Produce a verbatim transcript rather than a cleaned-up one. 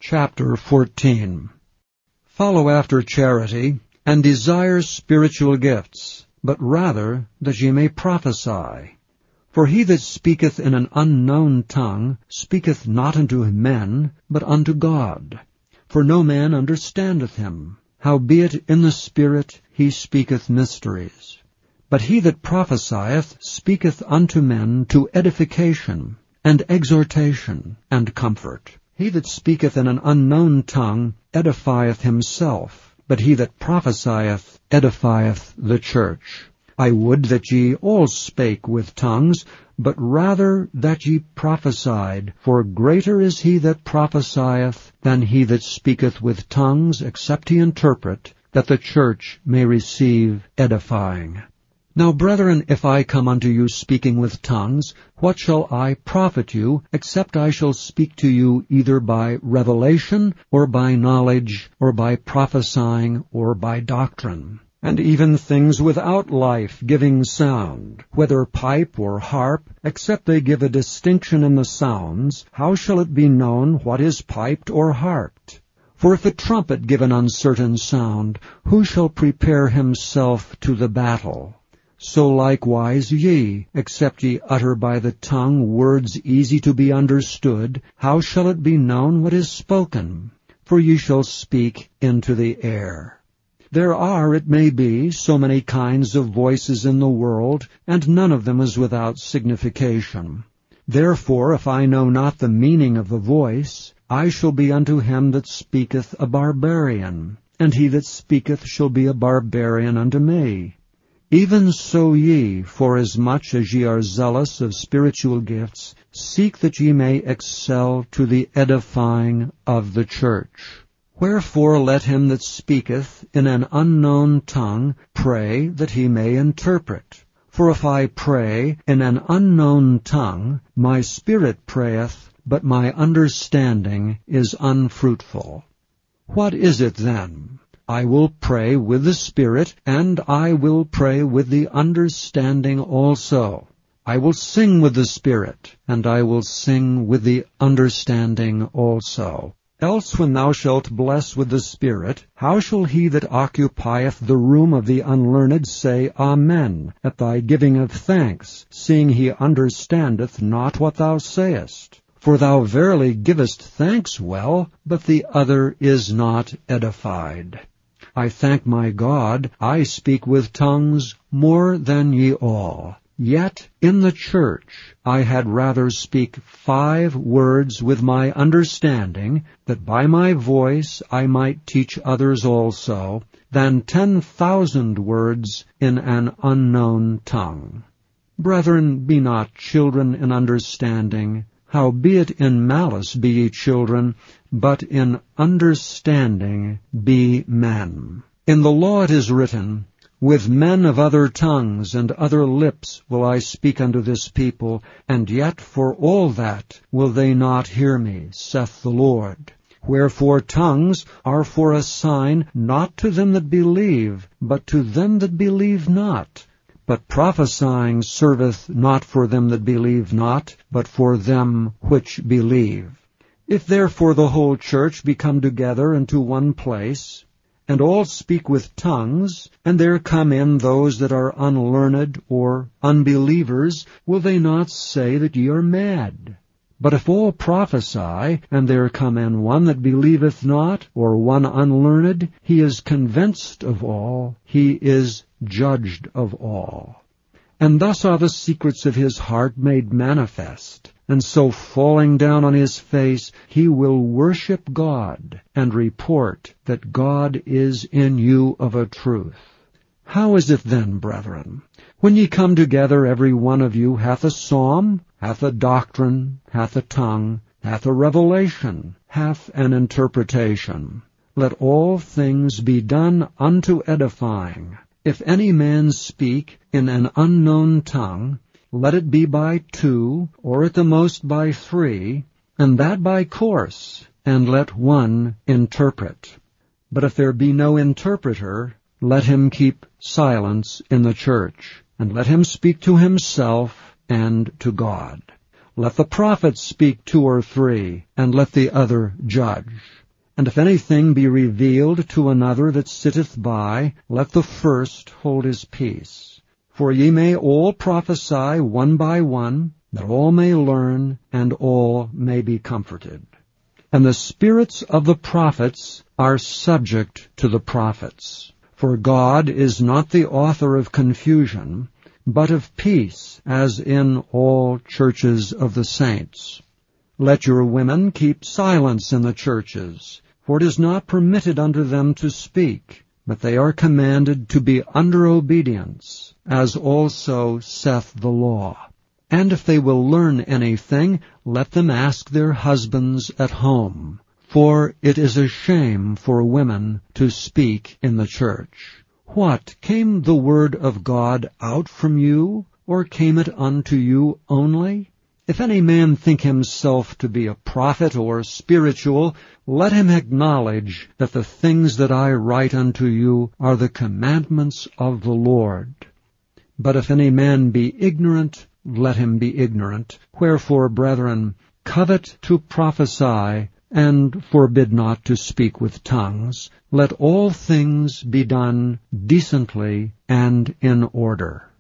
Chapter fourteen. Follow after charity, and desire spiritual gifts, but rather that ye may prophesy. For he that speaketh in an unknown tongue speaketh not unto men, but unto God. For no man understandeth him, howbeit in the Spirit he speaketh mysteries. But he that prophesieth speaketh unto men to edification, and exhortation, and comfort. He that speaketh in an unknown tongue edifieth himself, but he that prophesieth edifieth the church. I would that ye all spake with tongues, but rather that ye prophesied. For greater is he that prophesieth than he that speaketh with tongues, except he interpret, that the church may receive edifying. Now, brethren, if I come unto you speaking with tongues, what shall I profit you, except I shall speak to you either by revelation, or by knowledge, or by prophesying, or by doctrine? And even things without life-giving sound, whether pipe or harp, except they give a distinction in the sounds, how shall it be known what is piped or harped? For if a trumpet give an uncertain sound, who shall prepare himself to the battle? So likewise ye, except ye utter by the tongue words easy to be understood, how shall it be known what is spoken? For ye shall speak into the air. There are, it may be, so many kinds of voices in the world, and none of them is without signification. Therefore, if I know not the meaning of the voice, I shall be unto him that speaketh a barbarian, and he that speaketh shall be a barbarian unto me. Even so ye, forasmuch as ye are zealous of spiritual gifts, seek that ye may excel to the edifying of the church. Wherefore let him that speaketh in an unknown tongue pray that he may interpret. For if I pray in an unknown tongue, my spirit prayeth, but my understanding is unfruitful. What is it then? I will pray with the Spirit, and I will pray with the understanding also. I will sing with the Spirit, and I will sing with the understanding also. Else when thou shalt bless with the Spirit, how shall he that occupieth the room of the unlearned say Amen at thy giving of thanks, seeing he understandeth not what thou sayest? For thou verily givest thanks well, but the other is not edified. I thank my God, I speak with tongues more than ye all. Yet in the church I had rather speak five words with my understanding, that by my voice I might teach others also, than ten thousand words in an unknown tongue. Brethren, be not children in understanding, howbeit in malice be ye children, but in understanding be men. In the law it is written, With men of other tongues and other lips will I speak unto this people, and yet for all that will they not hear me, saith the Lord. Wherefore tongues are for a sign not to them that believe, but to them that believe not. But prophesying serveth not for them that believe not, but for them which believe. If therefore the whole church be come together into one place, and all speak with tongues, and there come in those that are unlearned or unbelievers, will they not say that ye are mad? But if all prophesy, and there come in one that believeth not, or one unlearned, he is convinced of all, he is judged of all. And thus are the secrets of his heart made manifest. And so falling down on his face, he will worship God, and report that God is in you of a truth. How is it then, brethren? When ye come together, every one of you hath a psalm, hath a doctrine, hath a tongue, hath a revelation, hath an interpretation. Let all things be done unto edifying. If any man speak in an unknown tongue, let it be by two, or at the most by three, and that by course, and let one interpret. But if there be no interpreter, let him keep silence in the church, and let him speak to himself and to God. let the prophets speak two or three, and let the other judge. And if anything be revealed to another that sitteth by, let the first hold his peace. For ye may all prophesy one by one, that all may learn, and all may be comforted. And the spirits of the prophets are subject to the prophets. For God is not the author of confusion, but of peace, as in all churches of the saints. Let your women keep silence in the churches, for it is not permitted unto them to speak, but they are commanded to be under obedience, as also saith the law. And if they will learn anything, let them ask their husbands at home, for it is a shame for women to speak in the church. What, came the word of God out from you, or came it unto you only? If any man think himself to be a prophet or spiritual, let him acknowledge that the things that I write unto you are the commandments of the Lord. But if any man be ignorant, let him be ignorant. Wherefore, brethren, covet to prophesy, and forbid not to speak with tongues. Let all things be done decently and in order.